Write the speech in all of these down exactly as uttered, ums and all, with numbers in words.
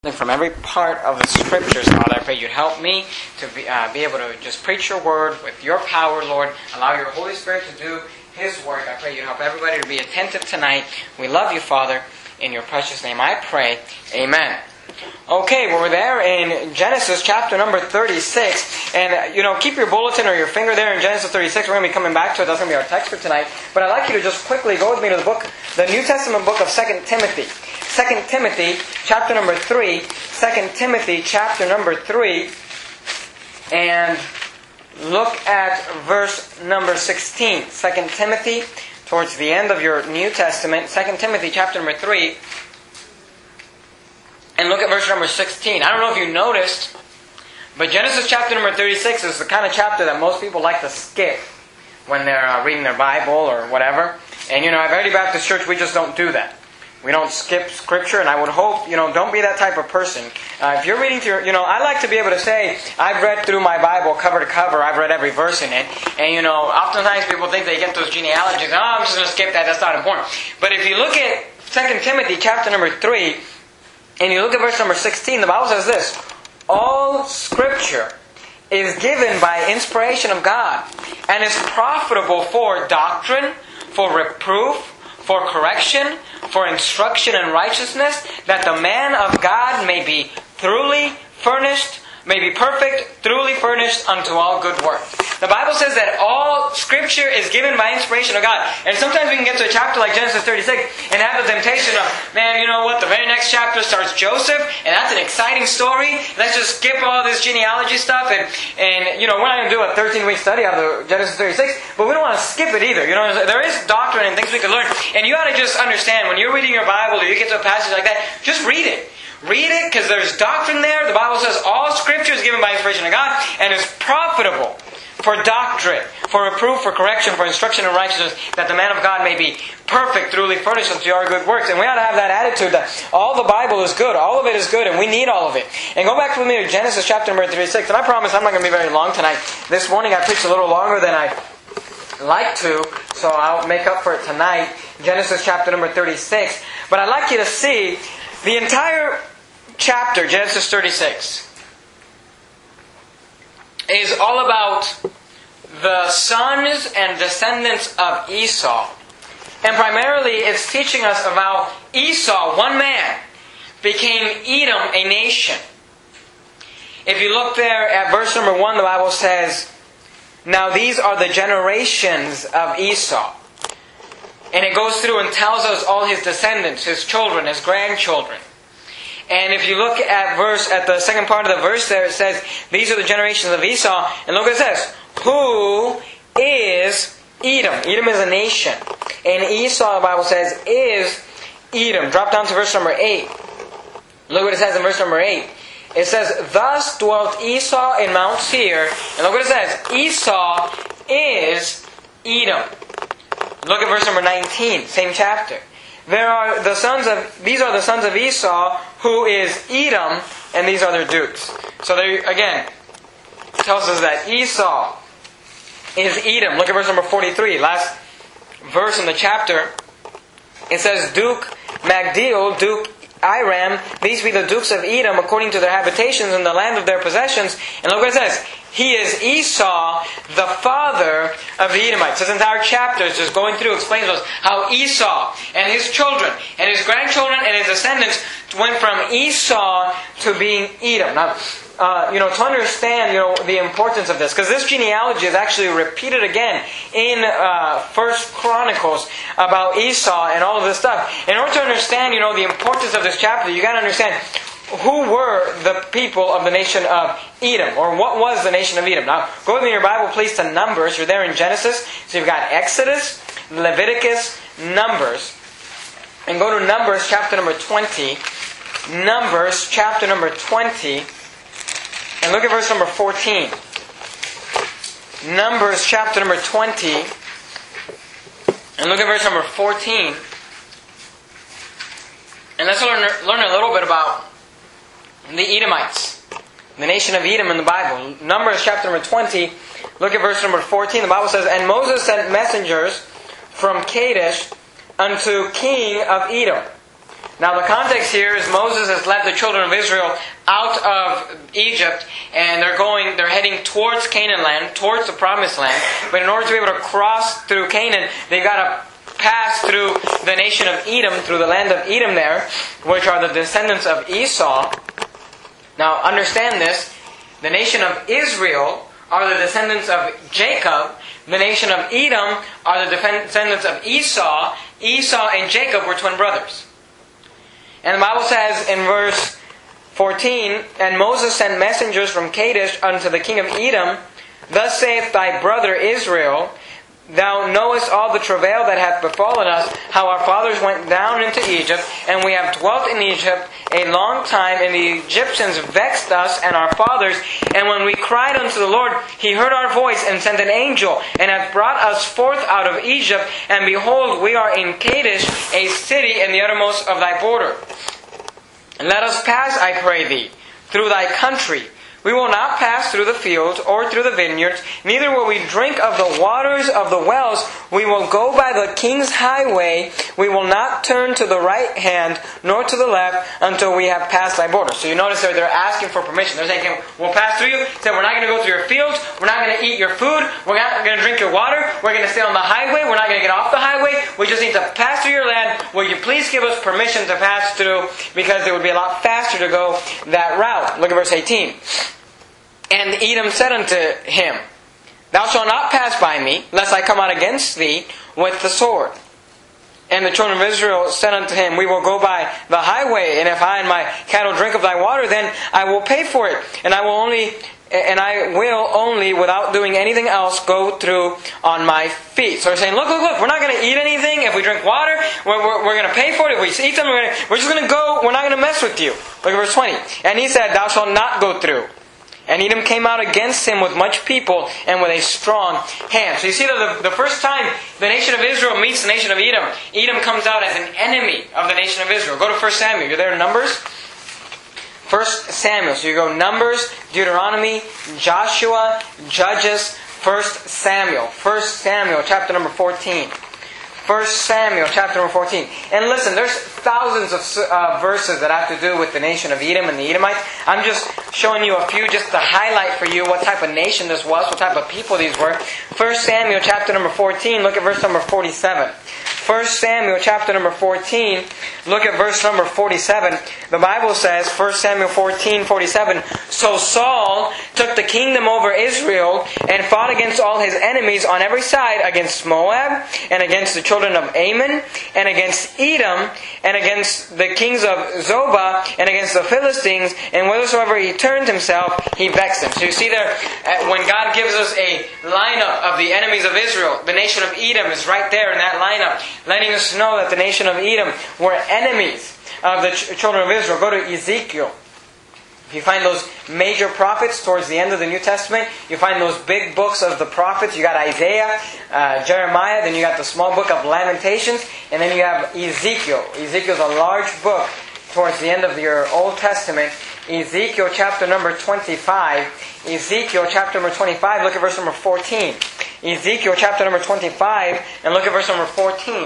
From every part of the Scriptures, Father, I pray you'd help me to be, uh, be able to just preach your word with your power, Lord. Allow your Holy Spirit to do His work. I pray you'd help everybody to be attentive tonight. We love you, Father. In your precious name I pray. Amen. Okay, well, we're there in Genesis chapter number thirty-six. And, uh, you know, keep your bulletin or your finger there in Genesis thirty-six. We're going to be coming back to it. That's going to be our text for tonight. But I'd like you to just quickly go with me to the book, the New Testament book of Second Timothy. Second Timothy, chapter number three. Second Timothy, chapter number three. And look at verse number sixteen. Second Timothy, towards the end of your New Testament. Second Timothy, chapter number three. And look at verse number sixteen. I don't know if you noticed, but Genesis chapter number thirty-six is the kind of chapter that most people like to skip when they're uh, reading their Bible or whatever. And, you know, at Verity Baptist Church, we just don't do that. We don't skip Scripture, and I would hope, you know, don't be that type of person. Uh, if you're reading through, you know, I like to be able to say, I've read through my Bible cover to cover, I've read every verse in it. And, you know, oftentimes people think they get those genealogies, oh, I'm just going to skip that, that's not important. But if you look at Second Timothy chapter number three, and you look at verse number sixteen, the Bible says this: all Scripture is given by inspiration of God, and is profitable for doctrine, for reproof, for correction, for instruction in righteousness, that the man of God may be thoroughly furnished, may be perfect, thoroughly furnished unto all good work. The Bible says that all Scripture is given by inspiration of God. And sometimes we can get to a chapter like Genesis thirty-six and have the temptation of, man, you know what, the very next chapter starts Joseph, and that's an exciting story. Let's just skip all this genealogy stuff. And, and you know, we're not going to do a thirteen-week study of the Genesis thirty-six, but we don't want to skip it either. You know, there is doctrine and things we can learn. And you ought to just understand, when you're reading your Bible or you get to a passage like that, just read it. Read it, because there's doctrine there. The Bible says all Scripture is given by inspiration of God and is profitable for doctrine, for reproof, for correction, for instruction in righteousness, that the man of God may be perfect, thoroughly furnished unto our good works. And we ought to have that attitude that all the Bible is good, all of it is good, and we need all of it. And go back with me to Genesis chapter number thirty-six. And I promise I'm not going to be very long tonight. This morning I preached a little longer than I like to, so I'll make up for it tonight. Genesis chapter number thirty-six. But I'd like you to see the entire chapter, Genesis thirty-six, is all about the sons and descendants of Esau. And primarily it's teaching us about Esau, one man, became Edom a nation. If you look there at verse number one, the Bible says, now these are the generations of Esau. And it goes through and tells us all his descendants, his children, his grandchildren. And if you look at verse at the second part of the verse there, it says, these are the generations of Esau. And look what it says. Who is Edom? Edom is a nation. And Esau, the Bible says, is Edom. Drop down to verse number eight. Look what it says in verse number eight. It says, thus dwelt Esau in Mount Seir. And look what it says. Esau is Edom. Look at verse number nineteen, same chapter. There are the sons of these are the sons of Esau, who is Edom, and these are their dukes. So there again, it tells us that Esau is Edom. Look at verse number forty-three, last verse in the chapter. It says, Duke Magdiel, Duke Iram, these be the dukes of Edom according to their habitations in the land of their possessions. And look what it says. He is Esau, the father of the Edomites. This entire chapter is just going through, explains to us how Esau and his children and his grandchildren and his descendants went from Esau to being Edom. Now, uh, you know, to understand, you know, the importance of this, because this genealogy is actually repeated again in uh, First Chronicles about Esau and all of this stuff. In order to understand, you know, the importance of this chapter, you got to understand who were the people of the nation of Edom, or what was the nation of Edom. Now, go with me in your Bible, please, to Numbers. You're there in Genesis. So you've got Exodus, Leviticus, Numbers. And go to Numbers chapter number twenty. Numbers chapter number twenty. And look at verse number fourteen. Numbers chapter number twenty. And look at verse number fourteen. And let's learn, learn a little bit about the Edomites, the nation of Edom in the Bible. Numbers chapter number twenty, look at verse number fourteen. The Bible says, and Moses sent messengers from Kadesh unto king of Edom, Now the context here is Moses has led the children of Israel out of Egypt, and they're going, they're heading towards Canaan land, towards the promised land. But in order to be able to cross through Canaan, they've got to pass through the nation of Edom, through the land of Edom there, which are the descendants of Esau. Now understand this, the nation of Israel are the descendants of Jacob. The nation of Edom are the descendants of Esau. Esau and Jacob were twin brothers. And the Bible says in verse fourteen, "And Moses sent messengers from Kadesh unto the king of Edom, Thus saith thy brother Israel, Thou knowest all the travail that hath befallen us, how our fathers went down into Egypt, and we have dwelt in Egypt a long time, and the Egyptians vexed us and our fathers. And when we cried unto the Lord, He heard our voice, and sent an angel, and hath brought us forth out of Egypt. And behold, we are in Kadesh, a city in the uttermost of thy border. And let us pass, I pray thee, through thy country. We will not pass through the fields or through the vineyards, neither will we drink of the waters of the wells. We will go by the king's highway. We will not turn to the right hand nor to the left until we have passed thy border." So you notice they're, they're asking for permission. They're saying, we'll pass through you. Say, we're not going to go through your fields. We're not going to eat your food. We're not going to drink your water. We're going to stay on the highway. We're not going to get off the highway. We just need to pass through your land. Will you please give us permission to pass through? Because it would be a lot faster to go that route. Look at verse eighteen. "And Edom said unto him, Thou shalt not pass by me, lest I come out against thee with the sword. And the children of Israel said unto him, We will go by the highway, and if I and my cattle drink of thy water, then I will pay for it. And I will only, and I will only, without doing anything else, go through on my feet." So they're saying, look, look, look, we're not going to eat anything. If we drink water, we're, we're, we're going to pay for it. If we eat them, we're, gonna, we're just going to go. We're not going to mess with you. Look at verse twenty. "And he said, Thou shalt not go through. And Edom came out against him with much people and with a strong hand." So you see that the, the first time the nation of Israel meets the nation of Edom, Edom comes out as an enemy of the nation of Israel. Go to First Samuel. You're there in Numbers? First Samuel. So you go Numbers, Deuteronomy, Joshua, Judges, First Samuel. First Samuel, chapter number fourteen. First Samuel, chapter number fourteen. And listen, there's thousands of uh, verses that have to do with the nation of Edom and the Edomites. I'm just showing you a few just to highlight for you what type of nation this was, what type of people these were. First Samuel, chapter number fourteen, look at verse number forty-seven. First Samuel, chapter number fourteen, look at verse number forty-seven. The Bible says, First Samuel fourteen, forty-seven, "So Saul took the kingdom over Israel and fought against all his enemies on every side, against Moab, and against the children of Ammon, and against Edom, and against the kings of Zobah, and against the Philistines, and whithersoever he turned himself, he vexed them." So you see there, when God gives us a lineup of the enemies of Israel, the nation of Edom is right there in that lineup, letting us know that the nation of Edom were enemies of the ch- children of Israel. Go to Ezekiel. If you find those major prophets towards the end of the New Testament, you find those big books of the prophets. You got Isaiah, uh, Jeremiah, then you got the small book of Lamentations, and then you have Ezekiel. Ezekiel's a large book towards the end of your Old Testament. Ezekiel chapter number twenty-five. Ezekiel chapter number twenty-five, look at verse number fourteen. Ezekiel chapter number twenty-five, and look at verse number fourteen.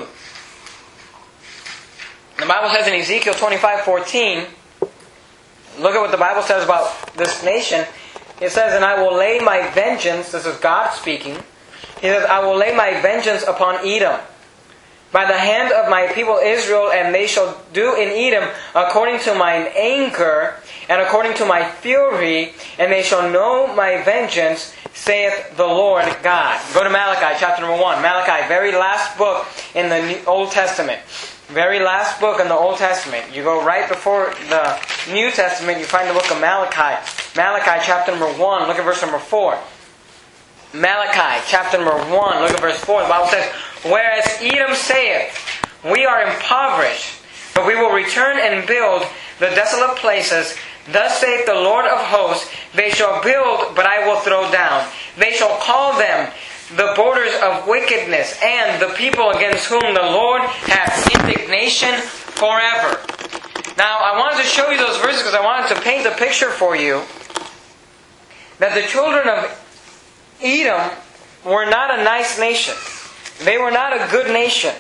The Bible says in Ezekiel twenty-five, fourteen, look at what the Bible says about this nation. It says, "And I will lay my vengeance," this is God speaking. He says, "I will lay my vengeance upon Edom by the hand of my people Israel, and they shall do in Edom according to mine anger and according to my fury, and they shall know my vengeance, saith the Lord God." Go to Malachi chapter number one. Malachi, very last book in the Old Testament. Very last book in the Old Testament. You go right before the New Testament, you find the book of Malachi. Malachi chapter number one, look at verse number four. Malachi chapter number one, look at verse four. The Bible says, "Whereas Edom saith, We are impoverished, but we will return and build the desolate places. Thus saith the Lord of hosts, They shall build, but I will throw down. They shall call them the borders of wickedness, and the people against whom the Lord hath indignation forever." Now, I wanted to show you those verses because I wanted to paint a picture for you that the children of Edom were not a nice nation. They were not a good nation.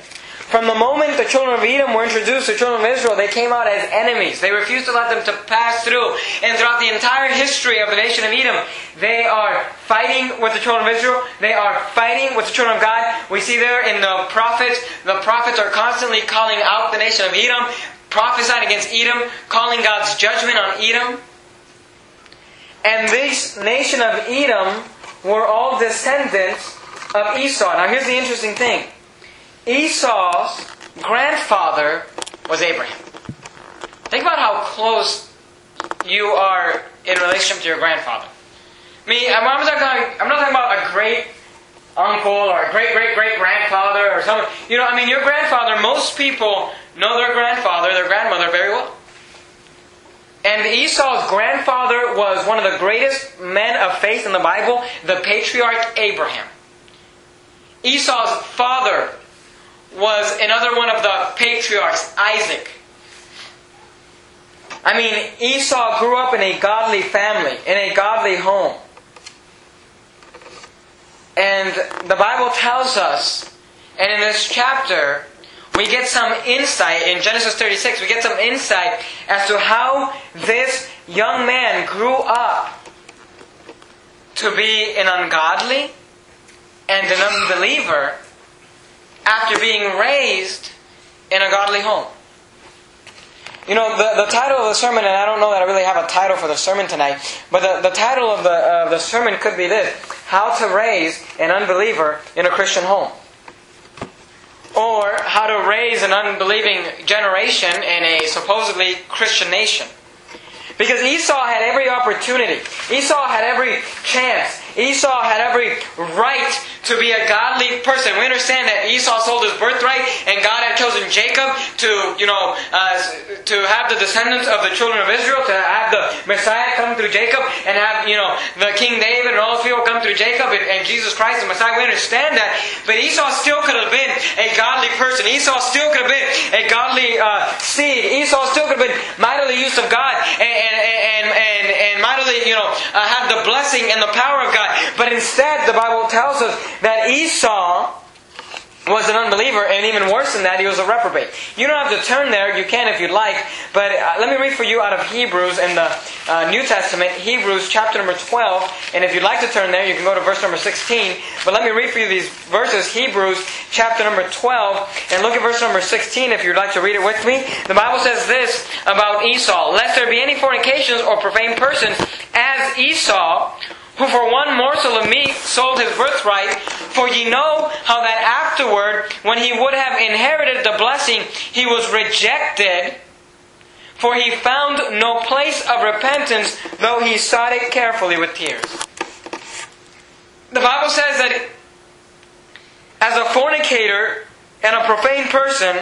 From the moment the children of Edom were introduced to the children of Israel, they came out as enemies. They refused to let them to pass through. And throughout the entire history of the nation of Edom, they are fighting with the children of Israel. They are fighting with the children of God. We see there in the prophets, the prophets are constantly calling out the nation of Edom, prophesying against Edom, calling God's judgment on Edom. And this nation of Edom were all descendants of Esau. Now here's the interesting thing. Esau's grandfather was Abraham. Think about how close you are in relationship to your grandfather. I mean, I'm not talking, I'm not talking about a great uncle or a great great great grandfather or someone. You know, I mean, your grandfather, most people know their grandfather, their grandmother very well. And Esau's grandfather was one of the greatest men of faith in the Bible, the patriarch Abraham. Esau's father was another one of the patriarchs, Isaac. I mean, Esau grew up in a godly family, in a godly home. And the Bible tells us, and in this chapter, we get some insight, in Genesis thirty-six, we get some insight as to how this young man grew up to be an ungodly and an unbeliever after being raised in a godly home. You know, the, the title of the sermon, and I don't know that I really have a title for the sermon tonight, but the, the title of the, uh, the sermon could be this: How to Raise an Unbeliever in a Christian Home. Or, how to raise an unbelieving generation in a supposedly Christian nation. Because Esau had every opportunity. Esau had every chance. Esau had every right to be a godly person. We understand that Esau sold his birthright and God had chosen Jacob to, you know, uh, to have the descendants of the children of Israel, to have the Messiah come through Jacob and have, you know, the King David and all those people come through Jacob and, and Jesus Christ the Messiah. We understand that. But Esau still could have been a godly person. Esau still could have been a godly uh, seed. Esau still could have been mightily used of God and, and, and, and, and mightily, you know, uh, have the blessing and the power of God. But instead, the Bible tells us that Esau was an unbeliever, and even worse than that, he was a reprobate. You don't have to turn there, you can if you'd like, but uh, let me read for you out of Hebrews in the uh, New Testament, Hebrews chapter number twelve, and if you'd like to turn there, you can go to verse number sixteen, but let me read for you these verses, Hebrews chapter number twelve, and look at verse number sixteen if you'd like to read it with me. The Bible says this about Esau: Lest there be any fornications or profane persons, as Esau, who for one morsel of meat sold his birthright. For ye know how that afterward, when he would have inherited the blessing, he was rejected, for he found no place of repentance, though he sought it carefully with tears. The Bible says that as a fornicator and a profane person,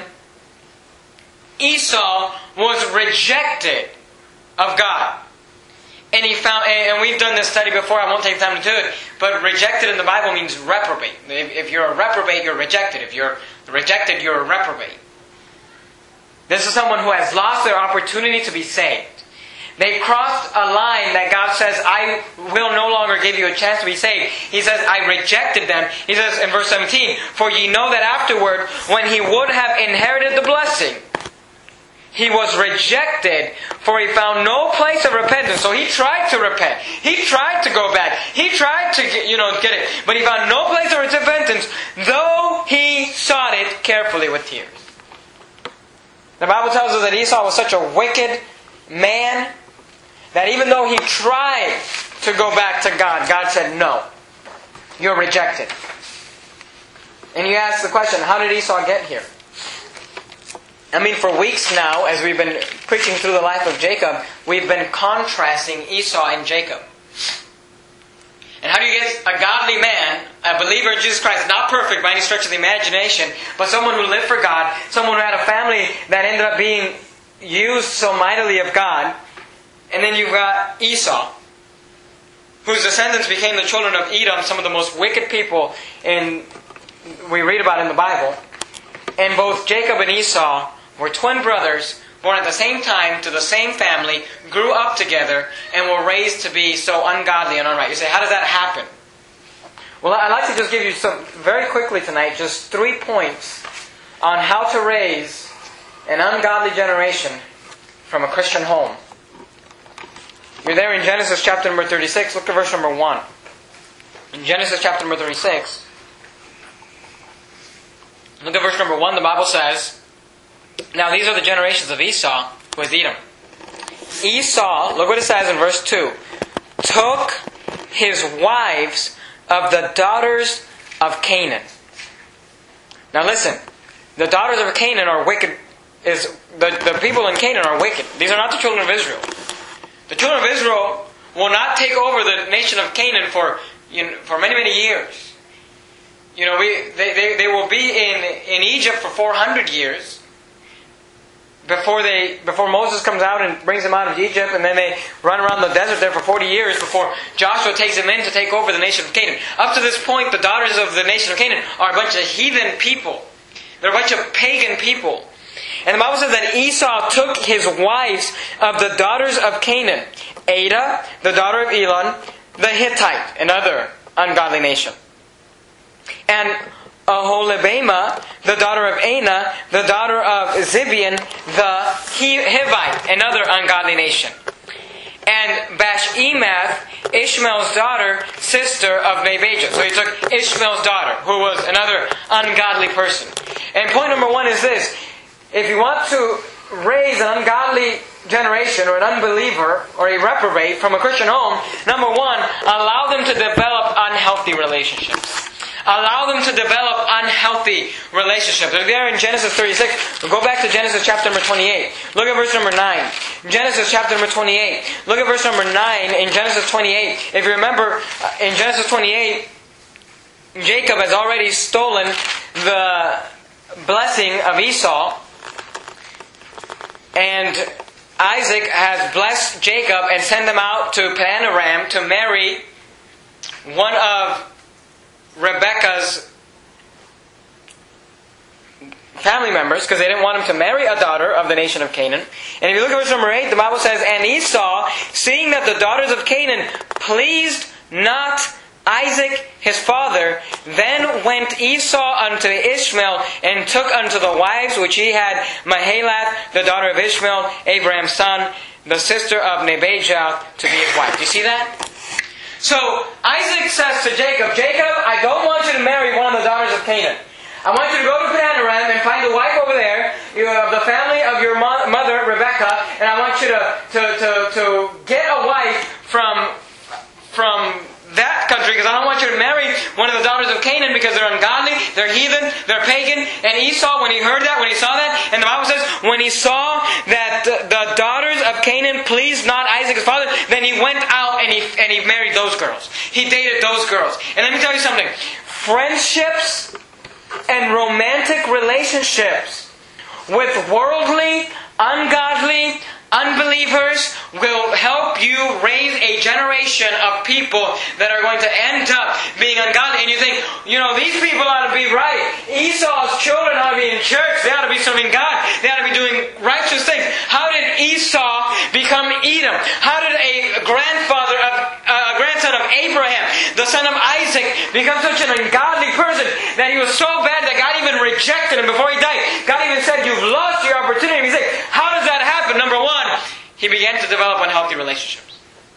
Esau was rejected of God. And he found, and we've done this study before, I won't take time to do it, but rejected in the Bible means reprobate. If you're a reprobate, you're rejected. If you're rejected, you're a reprobate. This is someone who has lost their opportunity to be saved. They've crossed a line that God says, I will no longer give you a chance to be saved. He says, I rejected them. He says in verse seventeen, For ye know that afterward, when he would have inherited the blessing, he was rejected, for he found no place of repentance. So he tried to repent. He tried to go back. He tried to get, you know, get it. But he found no place of repentance, though he sought it carefully with tears. The Bible tells us that Esau was such a wicked man that even though he tried to go back to God, God said, no, you're rejected. And you ask the question, how did Esau get here? I mean, for weeks now, as we've been preaching through the life of Jacob, we've been contrasting Esau and Jacob. And how do you get a godly man, a believer in Jesus Christ, not perfect by any stretch of the imagination, but someone who lived for God, someone who had a family that ended up being used so mightily of God, and then you've got Esau, whose descendants became the children of Edom, some of the most wicked people in we read about in the Bible. And both Jacob and Esau were twin brothers, born at the same time to the same family, grew up together, and were raised to be so ungodly and unright. You say, how does that happen? Well, I'd like to just give you some, very quickly tonight, just three points on how to raise an ungodly generation from a Christian home. You're there in Genesis chapter number thirty-six. Look at verse number one. In Genesis chapter number thirty-six, look at verse number one. The Bible says, "Now these are the generations of Esau, who is Edom. Esau," look what it says in verse two, "took his wives of the daughters of Canaan." Now listen, the daughters of Canaan are wicked. Is the, the people in Canaan are wicked. These are not the children of Israel. The children of Israel will not take over the nation of Canaan for you know, for many many years. You know, we they, they, they will be in, in Egypt for four hundred years before they before Moses comes out and brings them out of Egypt, and then they run around the desert there for forty years before Joshua takes them in to take over the nation of Canaan. Up to this point, the daughters of the nation of Canaan are a bunch of heathen people. They're a bunch of pagan people. And the Bible says that Esau took his wives of the daughters of Canaan, Adah, the daughter of Elon, the Hittite, another ungodly nation, and Aholibamah, the daughter of Anah, the daughter of Zibeon, the Hivite, another ungodly nation, and Bashemath, Ishmael's daughter, sister of Nebajoth. So he took Ishmael's daughter, who was another ungodly person. And point number one is this: if you want to raise an ungodly generation or an unbeliever or a reprobate from a Christian home, number one, allow them to develop unhealthy relationships. Allow them to develop unhealthy relationships. They're there in Genesis thirty-six. We'll go back to Genesis chapter number twenty-eight. Look at verse number nine. Genesis chapter number twenty-eight. Look at verse number nine in Genesis twenty-eight. If you remember, in Genesis twenty-eight, Jacob has already stolen the blessing of Esau. And Isaac has blessed Jacob and sent him out to Paddan-aram to marry one of Rebekah's family members, because they didn't want him to marry a daughter of the nation of Canaan. And if you look at verse number eight, the Bible says, "And Esau, seeing that the daughters of Canaan pleased not Isaac his father, then went Esau unto Ishmael, and took unto the wives which he had Mahalath, the daughter of Ishmael, Abraham's son, the sister of Nebajoth, to be his wife." Do you see that? So Isaac says to Jacob, "Jacob, I don't want you to marry one of the daughters of Canaan. I want you to go to Paddan-aram and find a wife over there, you know, of the family of your mo- mother, Rebekah, and I want you to, to, to, to get a wife from, from that country, because I don't want you to marry one of the daughters of Canaan, because they're ungodly, they're heathen, they're pagan." And Esau, when he heard that, when he saw that, and the Bible says, when he saw that the, the daughters of Canaan pleased not Isaac his father, then he went out and he and he married those girls. He dated those girls. And let me tell you something. Friendships and romantic relationships with worldly, ungodly, unbelievers will help you raise a generation of people that are going to end up being ungodly. And you think, you know, these people ought to be right. Esau's children ought to be in church. They ought to be serving God. They ought to be doing righteous things. How did Esau become Edom? How did a grandfather of uh, a grandson of Abraham, the son of Isaac, become such an ungodly person that he was so bad that God even rejected him before he died? God even said, "You've lost your opportunity." He's like, how does that happen? Number one, he began to develop unhealthy relationships.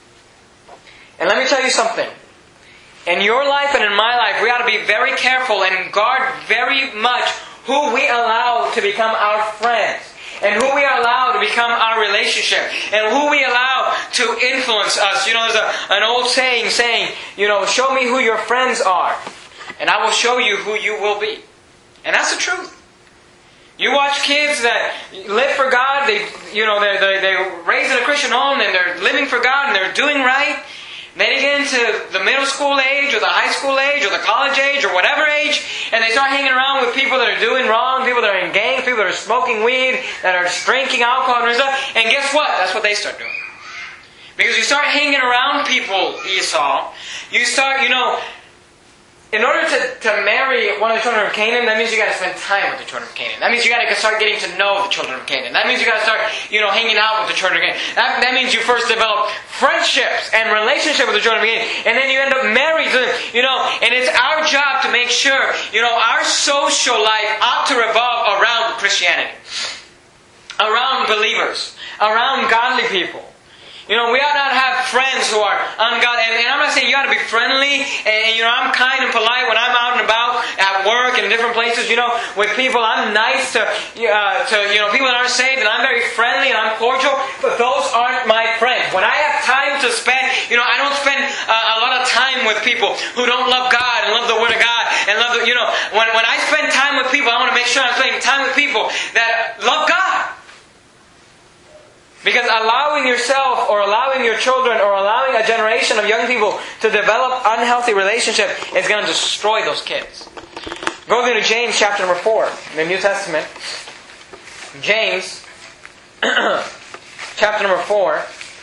And let me tell you something. In your life and in my life, we ought to be very careful and guard very much who we allow to become our friends, and who we allow to become our relationship, and who we allow to influence us. You know, there's a, an old saying saying, you know, "Show me who your friends are, and I will show you who you will be." And that's the truth. You watch kids that live for God, they, you know, they're, they're, they're raised in a Christian home, and they're living for God, and they're doing right. Then they get into the middle school age, or the high school age, or the college age, or whatever age, and they start hanging around with people that are doing wrong, people that are in gangs, people that are smoking weed, that are drinking alcohol and stuff. And guess what? That's what they start doing. Because you start hanging around people, Esau, you start, you know, in order to, to marry one of the children of Canaan, that means you got to spend time with the children of Canaan. That means you got to start getting to know the children of Canaan. That means you got to start, you know, hanging out with the children of Canaan. That, that means you first develop friendships and relationship with the children of the beginning, and then you end up married to them, you know, and it's our job to make sure, you know, our social life ought to revolve around Christianity, around believers, around godly people. You know, we ought not have friends who are ungodly. And, and I'm not saying you ought to be friendly. And, you know, I'm kind and polite when I'm out and about at work and different places. You know, with people, I'm nice to, uh, to you know, people that aren't saved. And I'm very friendly and I'm cordial. But those aren't my friends. When I have time to spend, you know, I don't spend uh, a lot of time with people who don't love God and love the Word of God. And love the, you know, when, when I spend time with people, I want to make sure I'm spending time with people that love God. Because allowing yourself or allowing your children or allowing a generation of young people to develop unhealthy relationship is going to destroy those kids. Go to James chapter number four in the New Testament. James chapter number four.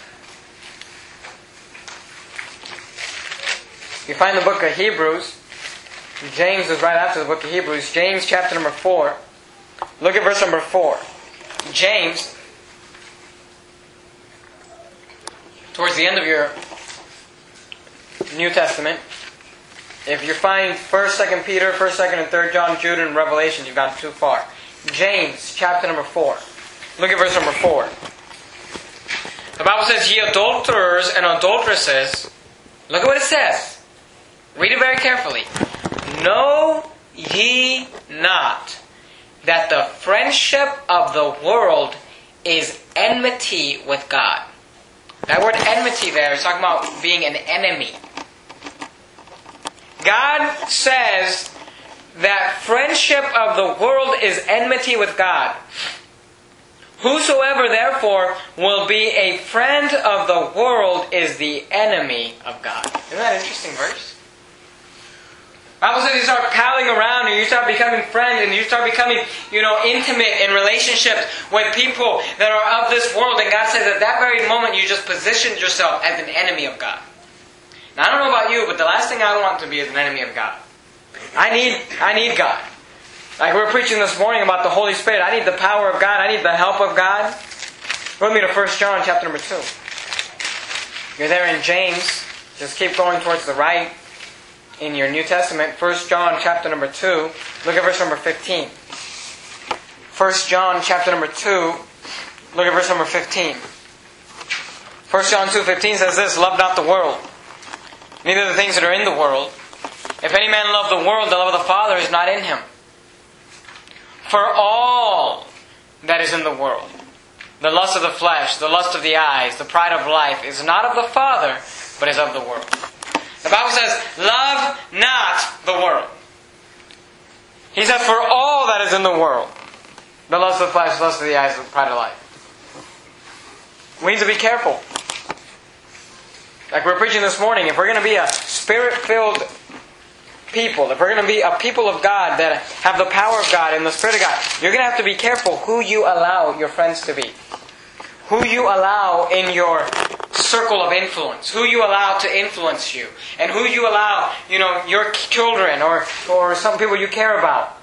You find the book of Hebrews. James is right after the book of Hebrews. James chapter number four. Look at verse number four. James, towards the end of your New Testament, if you find first, second Peter, first, second, and third John, Jude, and Revelation, you've gone too far. James, chapter number four. Look at verse number four. The Bible says, "Ye adulterers and adulteresses," look at what it says. Read it very carefully. "Know ye not that the friendship of the world is enmity with God?" That word enmity there is talking about being an enemy. God says that friendship of the world is enmity with God. "Whosoever therefore will be a friend of the world is the enemy of God." Isn't that an interesting verse? The Bible says you start palling around and you start becoming friends and you start becoming, you know, intimate in relationships with people that are of this world. And God says at that very moment you just positioned yourself as an enemy of God. Now I don't know about you, but the last thing I want to be is an enemy of God. I need, I need God. Like we were preaching this morning about the Holy Spirit. I need the power of God. I need the help of God. Go with me to First John chapter number two. You're there in James. Just keep going towards the right. In your New Testament, First John chapter number two, look at verse number fifteen. First John chapter number two, look at verse number fifteen. First John two fifteen says this, "Love not the world, neither the things that are in the world. If any man love the world, the love of the Father is not in him. For all that is in the world, the lust of the flesh, the lust of the eyes, the pride of life, is not of the Father, but is of the world." The Bible says, "Love not the world." He says, "For all that is in the world, the lust of the flesh, the lust of the eyes, the pride of life." We need to be careful. Like we're preaching this morning, if we're going to be a Spirit-filled people, if we're going to be a people of God that have the power of God and the Spirit of God, you're going to have to be careful who you allow your friends to be. Who you allow in your circle of influence, who you allow to influence you, and who you allow, you know, your children or or some people you care about.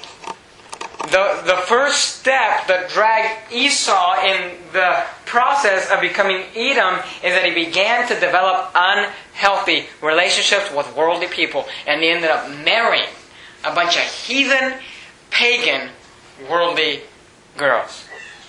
The the first step that dragged Esau in the process of becoming Edom is that he began to develop unhealthy relationships with worldly people, and he ended up marrying a bunch of heathen, pagan, worldly girls.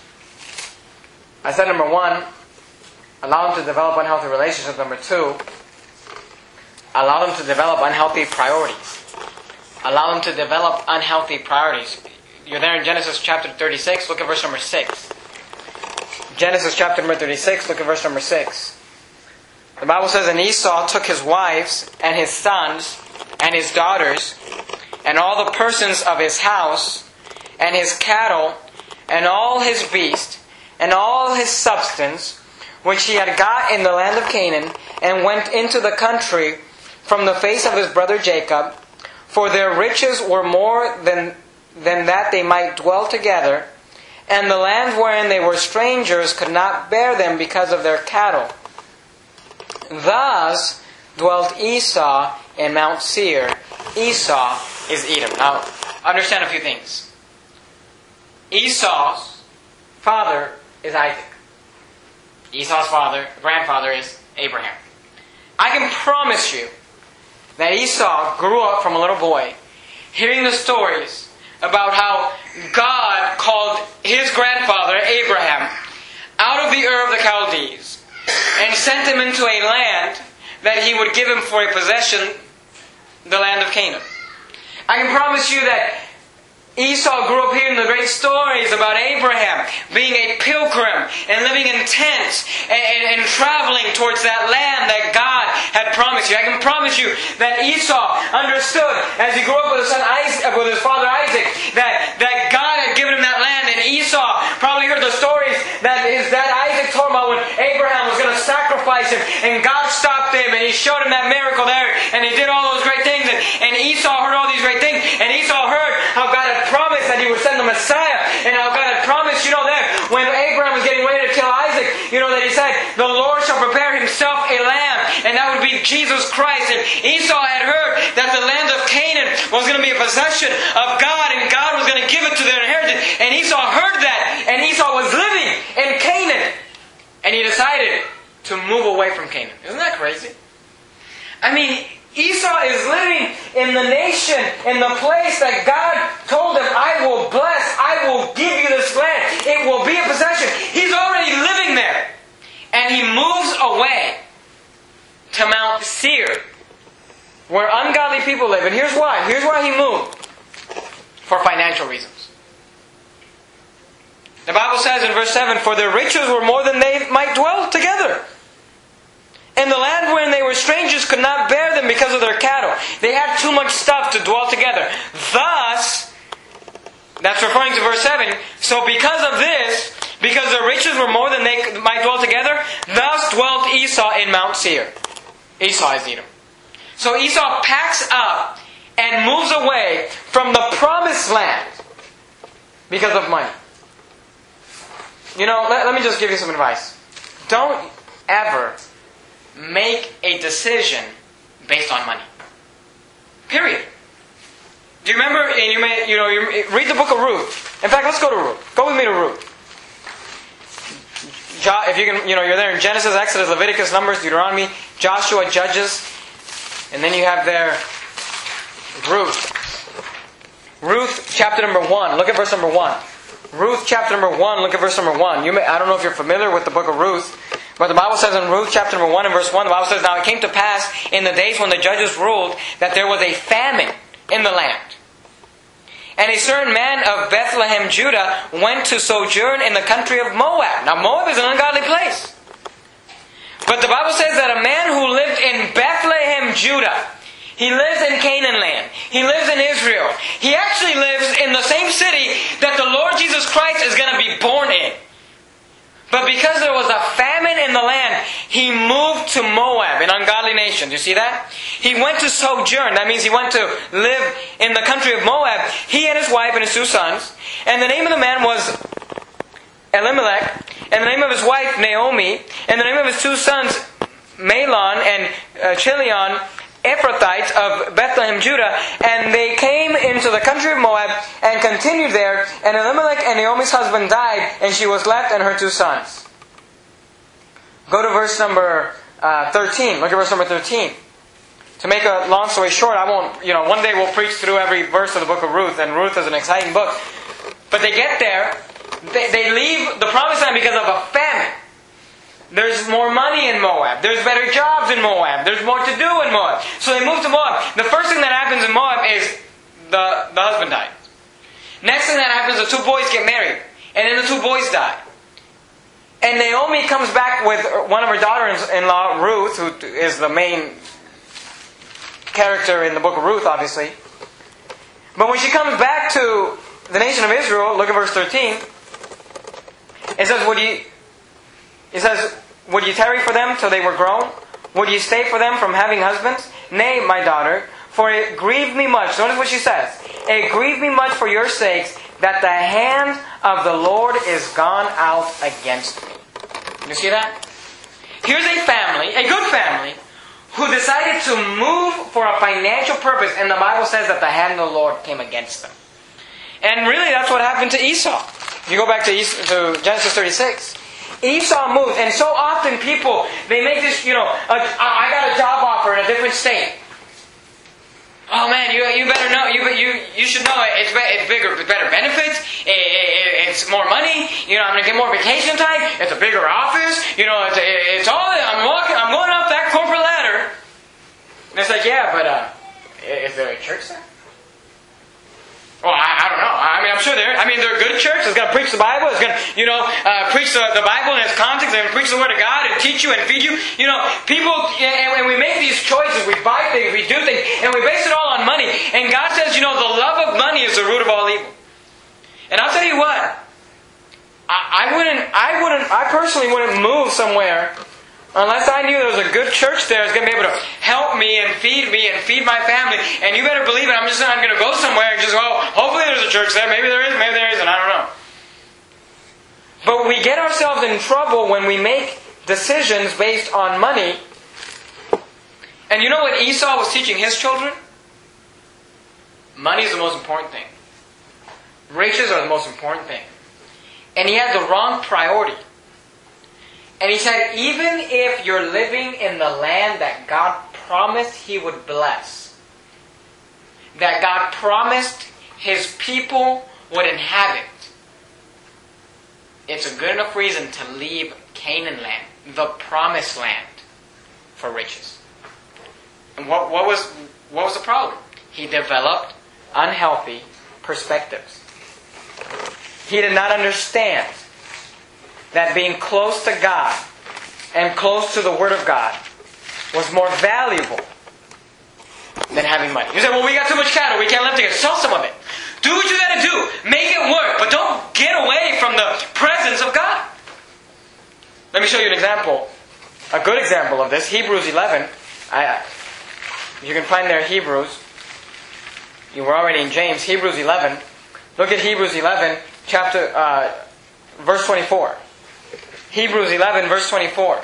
I said number one, allow them to develop unhealthy relationships. Number two, allow them to develop unhealthy priorities. Allow them to develop unhealthy priorities. You're there in Genesis chapter thirty-six, look at verse number six. Genesis chapter number thirty-six, look at verse number six. The Bible says, "And Esau took his wives, and his sons, and his daughters, and all the persons of his house, and his cattle, and all his beasts, and all his substance, which he had got in the land of Canaan, and went into the country from the face of his brother Jacob, for their riches were more than, than that they might dwell together, and the land wherein they were strangers could not bear them because of their cattle. Thus dwelt Esau in Mount Seir." Esau is Edom. Now, understand a few things. Esau's father is Isaac. Esau's father, grandfather is Abraham. I can promise you that Esau grew up from a little boy hearing the stories about how God called his grandfather, Abraham, out of the Ur of the Chaldees and sent him into a land that he would give him for a possession, the land of Canaan. I can promise you that Esau grew up hearing the great stories about Abraham being a pilgrim and living in tents and, and, and traveling towards that land that God had promised you. I can promise you that Esau understood as he grew up with his son Isaac, with his father Isaac, that, that God had given him that land. And Esau probably heard the stories that his dad Isaac told him about when Abraham was going to sacrifice him, and God stopped him and He showed him that miracle there, and He did all those great things. And, and Esau heard all these great things, and Esau heard how God had promised that He would send the Messiah, and how God had promised, you know, there when Abraham was getting ready to kill Isaac, you know, that He said, the Lord shall prepare Himself a lamb, and that would be Jesus Christ. And Esau had heard that the land of Canaan was going to be a possession of God, and God was going to give it to their inheritance. And Esau heard that, and Esau was living in Canaan, and he decided to move away from Canaan. Isn't that crazy? I mean, Esau is living in the nation, in the place that God told him, I will bless, I will give you this land. It will be a possession. He's already living there. And he moves away to Mount Seir, where ungodly people live. And here's why. Here's why he moved. For financial reasons. The Bible says in verse seven, for their riches were more than they might dwell together. And the land wherein they were strangers could not bear them because of their cattle. They had too much stuff to dwell together. Thus, that's referring to verse seven, so because of this, because their riches were more than they might dwell together, thus dwelt Esau in Mount Seir. Esau is Edom. So Esau packs up and moves away from the promised land because of money. You know, let, let me just give you some advice. Don't ever make a decision based on money. Period. Do you remember? And you may, you know, you read the book of Ruth. In fact, let's go to Ruth. Go with me to Ruth. Jo- if you can, you know, you're there in Genesis, Exodus, Leviticus, Numbers, Deuteronomy, Joshua, Judges, and then you have there Ruth. Ruth, chapter number one. Look at verse number one. Ruth, chapter number one. Look at verse number one. You may, I don't know if you're familiar with the book of Ruth. But the Bible says in Ruth chapter number one and verse one, the Bible says, now it came to pass in the days when the judges ruled that there was a famine in the land. And a certain man of Bethlehem, Judah, went to sojourn in the country of Moab. Now Moab is an ungodly place. But the Bible says that a man who lived in Bethlehem, Judah, he lives in Canaan land. He lives in Israel. He actually lives in the same city that the Lord Jesus Christ is going to be born in. But because there was a famine in the land, he moved to Moab, an ungodly nation. Do you see that? He went to sojourn. That means he went to live in the country of Moab. He and his wife and his two sons. And the name of the man was Elimelech. And the name of his wife, Naomi. And the name of his two sons, Mahlon and uh, Chilion, Ephrathites of Bethlehem, Judah, and they came into the country of Moab and continued there, and Elimelech and Naomi's husband died, and she was left and her two sons. Go to verse number uh, thirteen. Look at verse number thirteen. To make a long story short, I won't, you know, one day we'll preach through every verse of the book of Ruth, and Ruth is an exciting book. But they get there, they, they leave the promised land because of a famine. There's more money in Moab. There's better jobs in Moab. There's more to do in Moab. So they move to Moab. The first thing that happens in Moab is the, the husband died. Next thing that happens, the two boys get married. And then the two boys die. And Naomi comes back with one of her daughters-in-law, Ruth, who is the main character in the book of Ruth, obviously. But when she comes back to the nation of Israel, look at verse thirteen. It says, would you... It says, would you tarry for them till they were grown? Would you stay for them from having husbands? Nay, my daughter, for it grieved me much. Notice what she says. It grieved me much for your sakes that the hand of the Lord is gone out against me. You see that? Here's a family, a good family, who decided to move for a financial purpose, and the Bible says that the hand of the Lord came against them. And really that's what happened to Esau. If you go back to, Esau, to Genesis thirty-six, Esau moved, and so often people, they make this, you know, a, I got a job offer in a different state. Oh man, you you better know, you you you should know it. It's, it's bigger, better benefits. It, it, it's more money. You know, I'm gonna get more vacation time. It's a bigger office. You know, it's it's all. I'm walking. I'm going up that corporate ladder. And it's like, yeah, but uh, is there a church there? Well, I, I don't know. I mean, I'm sure they're. I mean, they're a good church. It's going to preach the Bible. It's going to, you know, uh, preach the, the Bible in its context and preach the Word of God and teach you and feed you. You know, people, and, and we make these choices. We buy things, we do things, and we base it all on money. And God says, you know, the love of money is the root of all evil. And I'll tell you what. I, I wouldn't. I wouldn't. I personally wouldn't move somewhere unless I knew there was a good church there that's going to be able to help me and feed me and feed my family. And you better believe it, I'm just not going to go somewhere and just go, oh, hopefully there's a church there. Maybe there is, maybe there isn't. I don't know. But we get ourselves in trouble when we make decisions based on money. And you know what Esau was teaching his children? Money is the most important thing. Riches are the most important thing. And he had the wrong priority. And he said, even if you're living in the land that God promised He would bless, that God promised His people would inhabit, it's a good enough reason to leave Canaan land, the promised land, for riches. And what, what was what was the problem? He developed unhealthy perspectives. He did not understand that being close to God and close to the Word of God was more valuable than having money. You say, well, we got too much cattle, we can't live together. Sell some of it. Do what you got to do. Make it work. But don't get away from the presence of God. Let me show you an example. A good example of this. Hebrews eleven. I, you can find there Hebrews. You were already in James. Hebrews eleven. Look at Hebrews eleven, chapter, uh, verse twenty-four. Hebrews eleven, verse twenty-four.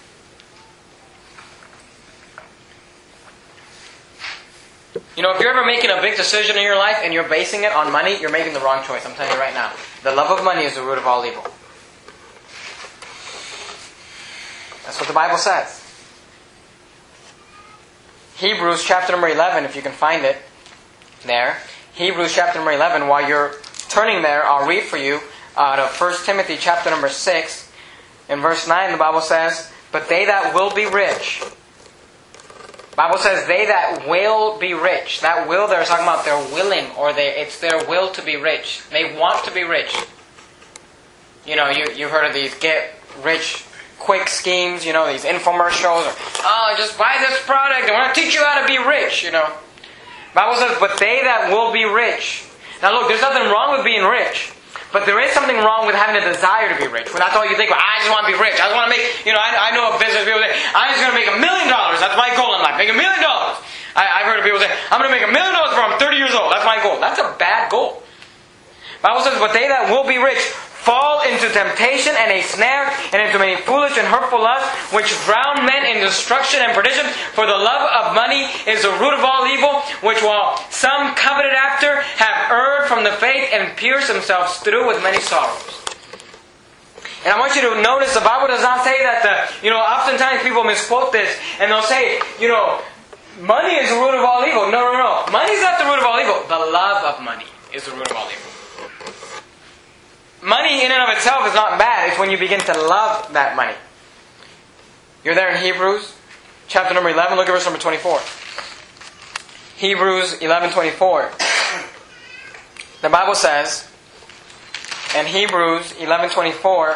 You know, if you're ever making a big decision in your life and you're basing it on money, you're making the wrong choice. I'm telling you right now. The love of money is the root of all evil. That's what the Bible says. Hebrews chapter number eleven, if you can find it there. Hebrews chapter number eleven. While you're turning there, I'll read for you out of First Timothy chapter number six. In verse nine, the Bible says, but they that will be rich. The Bible says, they that will be rich. That will, they're talking about they're willing, or they, it's their will to be rich. They want to be rich. You know, you, you've heard of these get rich quick schemes, you know, these infomercials. Or, oh, just buy this product. I want to teach you how to be rich, you know. The Bible says, but they that will be rich. Now look, there's nothing wrong with being rich. But there is something wrong with having a desire to be rich. When that's all you think about, I just want to be rich. I just want to make, you know, I, I know of business people say, I'm just going to make a million dollars. That's my goal in life. Make a million dollars. I, I've heard of people say, I'm going to make a million dollars before I'm thirty years old. That's my goal. That's a bad goal. The Bible says, but they that will be rich fall into temptation and a snare and into many foolish and hurtful lusts, which drown men in destruction and perdition. For the love of money is the root of all evil, which while some coveted after have erred from the faith and pierced themselves through with many sorrows. And I want you to notice the Bible does not say that the, you know, oftentimes people misquote this and they'll say, you know, money is the root of all evil. No, no, no. Money is not the root of all evil. The love of money is the root of all evil. Money in and of itself is not bad. It's when you begin to love that money. You're there in Hebrews chapter number eleven. Look at verse number twenty-four. Hebrews eleven twenty-four. The Bible says in Hebrews eleven twenty-four,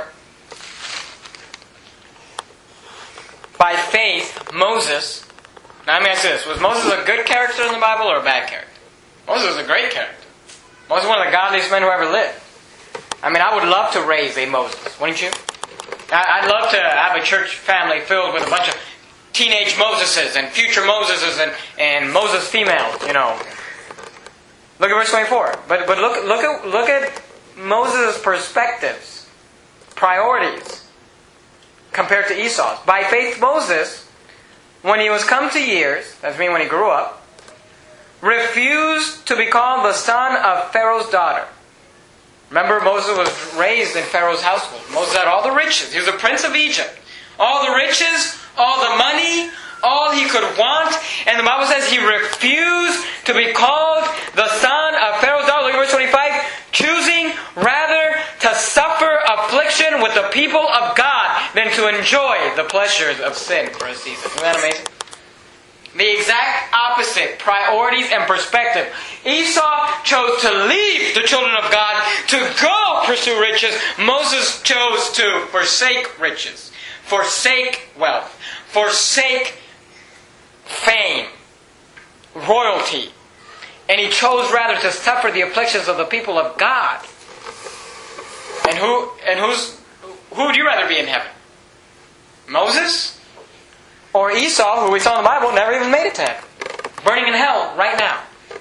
by faith Moses. Now let me ask you this: was Moses a good character in the Bible or a bad character? Moses was a great character. Moses was one of the godliest men who ever lived. I mean, I would love to raise a Moses, wouldn't you? I'd love to have a church family filled with a bunch of teenage Moseses and future Moseses and, and Moses females, you know. Look at verse twenty-four. But but look look at look at Moses' perspectives, priorities, compared to Esau's. By faith Moses, when he was come to years, that's mean when he grew up, refused to be called the son of Pharaoh's daughter. Remember, Moses was raised in Pharaoh's household. Moses had all the riches. He was the prince of Egypt. All the riches, all the money, all he could want. And the Bible says he refused to be called the son of Pharaoh's daughter. Look at verse twenty-five. Choosing rather to suffer affliction with the people of God than to enjoy the pleasures of sin for a season. Isn't that amazing? The exact opposite priorities and perspective. Esau chose to leave the children of God to go pursue riches. Moses chose to forsake riches, forsake wealth, forsake fame, royalty. And he chose rather to suffer the afflictions of the people of God. And who and who's who would you rather be in heaven? Moses? Or Esau, who we saw in the Bible, never even made it to heaven. Burning in hell right now.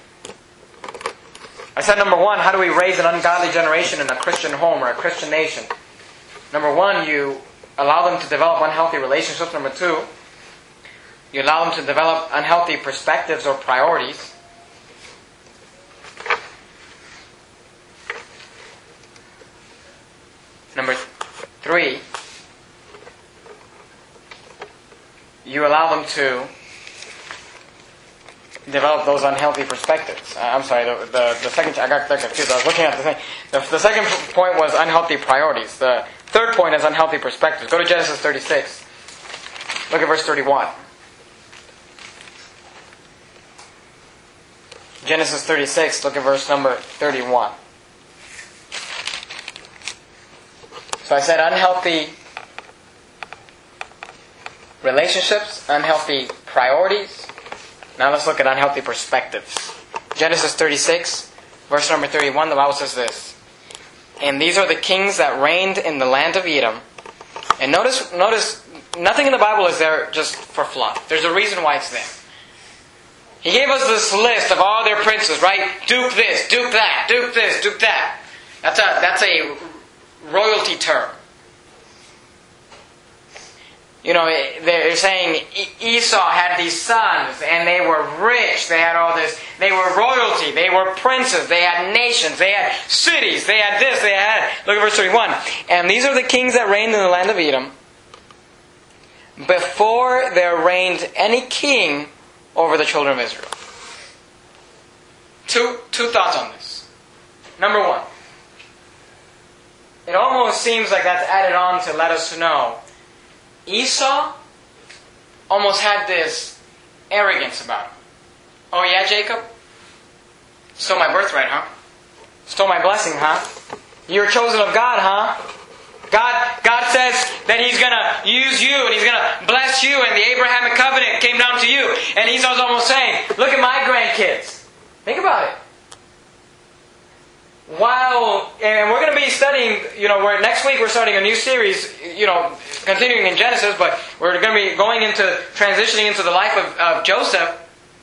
I said number one, how do we raise an ungodly generation in a Christian home or a Christian nation? Number one, you allow them to develop unhealthy relationships. Number two, you allow them to develop unhealthy perspectives or priorities. Number three, you allow them to develop those unhealthy perspectives. Uh, I'm sorry, the, the, the second, I got confused. I was looking at the thing. The, the second point was unhealthy priorities. The third point is unhealthy perspectives. Go to Genesis thirty-six. Look at verse thirty-one. Genesis thirty-six, look at verse number thirty-one. So I said unhealthy relationships, unhealthy priorities. Now let's look at unhealthy perspectives. Genesis thirty-six, verse number thirty-one, the Bible says this. And these are the kings that reigned in the land of Edom. And notice, notice, nothing in the Bible is there just for fluff. There's a reason why it's there. He gave us this list of all their princes, right? Duke this, Duke that, Duke this, Duke that. That's a, that's a royalty term. You know, they're saying Esau had these sons, and they were rich. They had all this. They were royalty. They were princes. They had nations. They had cities. They had this. They had... Look at verse thirty-one. And these are the kings that reigned in the land of Edom before there reigned any king over the children of Israel. Two, two thoughts on this. Number one. It almost seems like that's added on to let us know Esau almost had this arrogance about him. Oh yeah, Jacob? Stole my birthright, huh? Stole my blessing, huh? You're chosen of God, huh? God, God says that He's going to use you and He's going to bless you, and the Abrahamic covenant came down to you. And Esau's almost saying, look at my grandkids. Think about it. While, and we're going to be studying, you know, we're, next week we're starting a new series, you know, continuing in Genesis, but we're going to be going into, transitioning into the life of, of Joseph.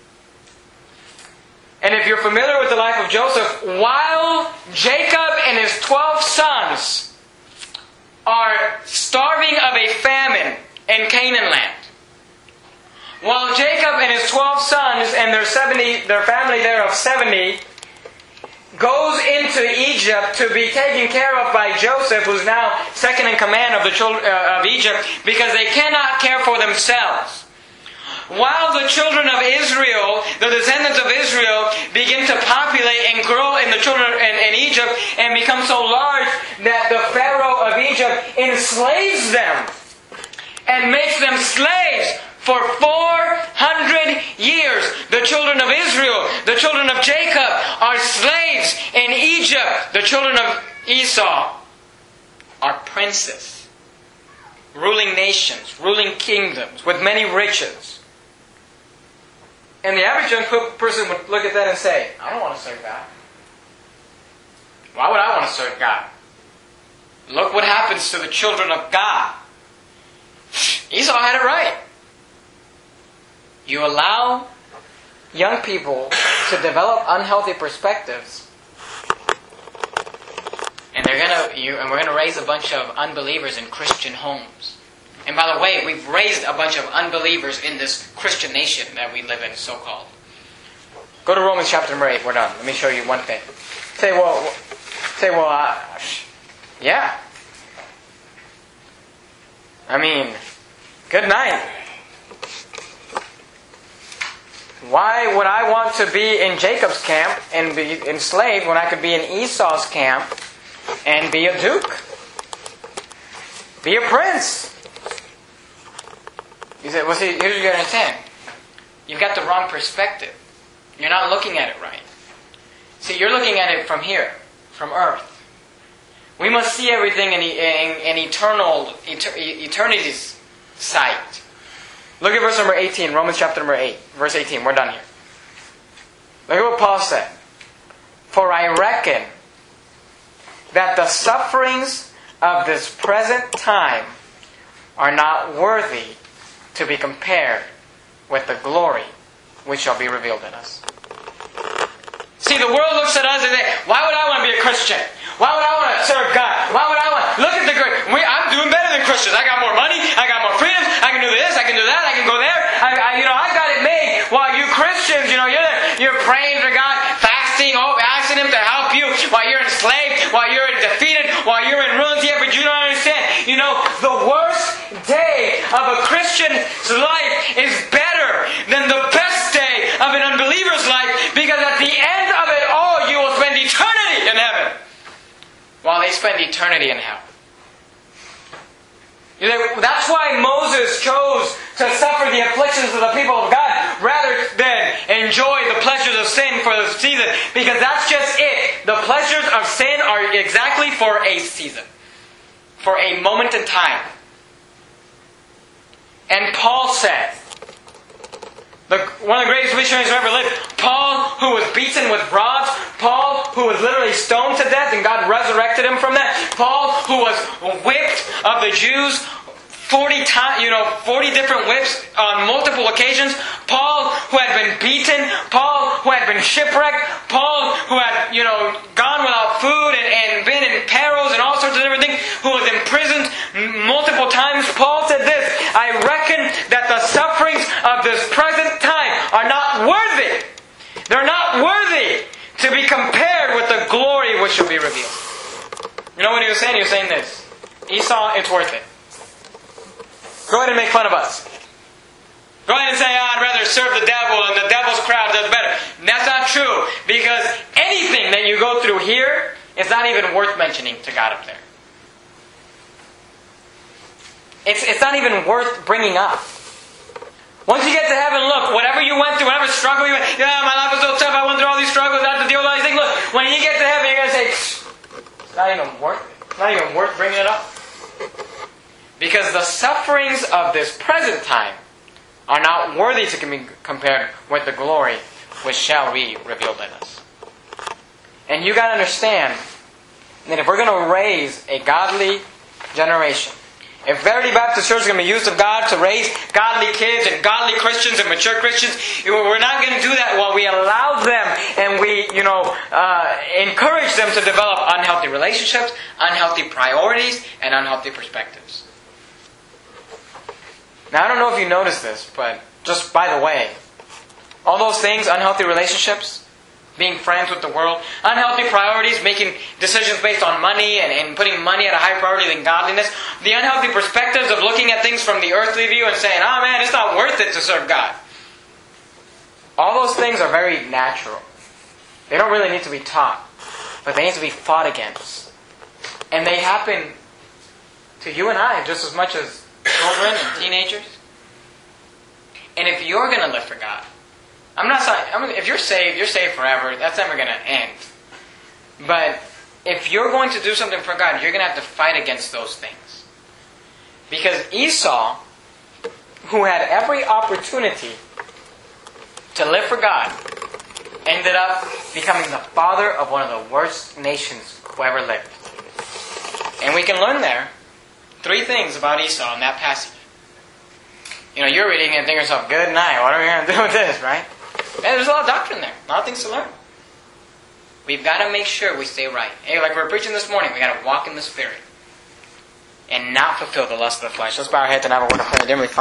And if you're familiar with the life of Joseph, while Jacob and his twelve sons are starving of a famine in Canaan land, while Jacob and his twelve sons and their seventy, their family there of seventy, goes into Egypt to be taken care of by Joseph, who's now second in command of the children uh, of Egypt, because they cannot care for themselves. While the children of Israel, the descendants of Israel, begin to populate and grow in the children in, in Egypt and become so large that the Pharaoh of Egypt enslaves them and makes them slaves for four hundred years. The children of Israel, the children of Jacob, are slaves in Egypt. The children of Esau are princes, ruling nations, ruling kingdoms, with many riches. And the average young person would look at that and say, I don't want to serve God. Why would I want to serve God? Look what happens to the children of God. Esau had it right. You allow young people to develop unhealthy perspectives, and they're gonna you and we're gonna raise a bunch of unbelievers in Christian homes. And by the way, we've raised a bunch of unbelievers in this Christian nation that we live in, so-called. Go to Romans chapter number eight. We're done. Let me show you one thing. Say, well, say, well, uh, yeah. I mean, good night. Why would I want to be in Jacob's camp and be enslaved when I could be in Esau's camp and be a duke? Be a prince? You say, well, see, here's what you got to understand. You've got the wrong perspective. You're not looking at it right. See, you're looking at it from here, from earth. We must see everything in, in, in eternal, etern, eternity's sight. Look at verse number eighteen, Romans chapter number eight, verse eighteen. We're done here. Look at what Paul said. For I reckon that the sufferings of this present time are not worthy to be compared with the glory which shall be revealed in us. See, the world looks at us and says, why would I want to be a Christian? Why would I want to serve God? Why would I want to... Look at the great... We, I'm doing better than Christians. I got more money. I got more freedom. I can do this. I can do that. I can go there. I, I, you know, I got it made. While you Christians, you know, you're you're praying for God, fasting, oh, asking Him to help you. While you're enslaved. While you're defeated. While you're in ruins. Yeah, but you don't understand. You know, the worst day of a Christian's life is better than the best day of an unbeliever's life, because at the end of it all, you will spend eternity in heaven, while they spend eternity in hell. You know, that's why Moses chose to suffer the afflictions of the people of God rather than enjoy the pleasures of sin for the season, because that's just it. The pleasures of sin are exactly for a season, for a moment in time. And Paul said, the, one of the greatest missionaries who ever lived, Paul, who was beaten with rods, Paul, who was literally stoned to death and God resurrected him from that, Paul, who was whipped of the Jews forty times, you know, forty different whips on multiple occasions, Paul, who had been beaten, Paul, who had been shipwrecked, Paul, who had, you know, gone without food and, and been in perils and all sorts of different things, who was imprisoned multiple times. Paul said this, I reckon that the sufferings of this present time are not worthy. They're not worthy to be compared with the glory which will be revealed. You know what he was saying? He was saying this. Esau, it's worth it. Go ahead and make fun of us. Go ahead and say, oh, I'd rather serve the devil and the devil's crowd does better. And that's not true. Because anything that you go through here is not even worth mentioning to God up there. It's, it's not even worth bringing up. Once you get to heaven, look, whatever you went through, whatever struggle you went through, yeah, my life was so tough, I went through all these struggles, I had to deal with all these things. Look, when you get to heaven, you're going to say, it's not even worth it. It's not even worth bringing it up. Because the sufferings of this present time are not worthy to be compared with the glory which shall be revealed in us. And you got to understand that if we're going to raise a godly generation, if Verity Baptist Church is going to be used of God to raise godly kids and godly Christians and mature Christians, we're not going to do that while we allow them and we, you know, uh, encourage them to develop unhealthy relationships, unhealthy priorities, and unhealthy perspectives. Now, I don't know if you noticed this, but just by the way, all those things, unhealthy relationships, being friends with the world, unhealthy priorities, making decisions based on money and, and putting money at a higher priority than godliness, the unhealthy perspectives of looking at things from the earthly view and saying, oh man, it's not worth it to serve God. All those things are very natural. They don't really need to be taught, but they need to be fought against. And they happen to you and I just as much as children and teenagers. And if you're going to live for God, I'm not saying, I'm, if you're saved, you're saved forever. That's never going to end. But if you're going to do something for God, you're going to have to fight against those things. Because Esau, who had every opportunity to live for God, ended up becoming the father of one of the worst nations who ever lived. And we can learn there three things about Esau in that passage. You know, you're reading and thinking to yourself, good night, what are we going to do with this, right? And there's a lot of doctrine there. A lot of things to learn. We've got to make sure we stay right. Hey, like we were preaching this morning, we got to walk in the Spirit and not fulfill the lust of the flesh. Let's bow our heads and have a word of prayer. Dear Heavenly Father,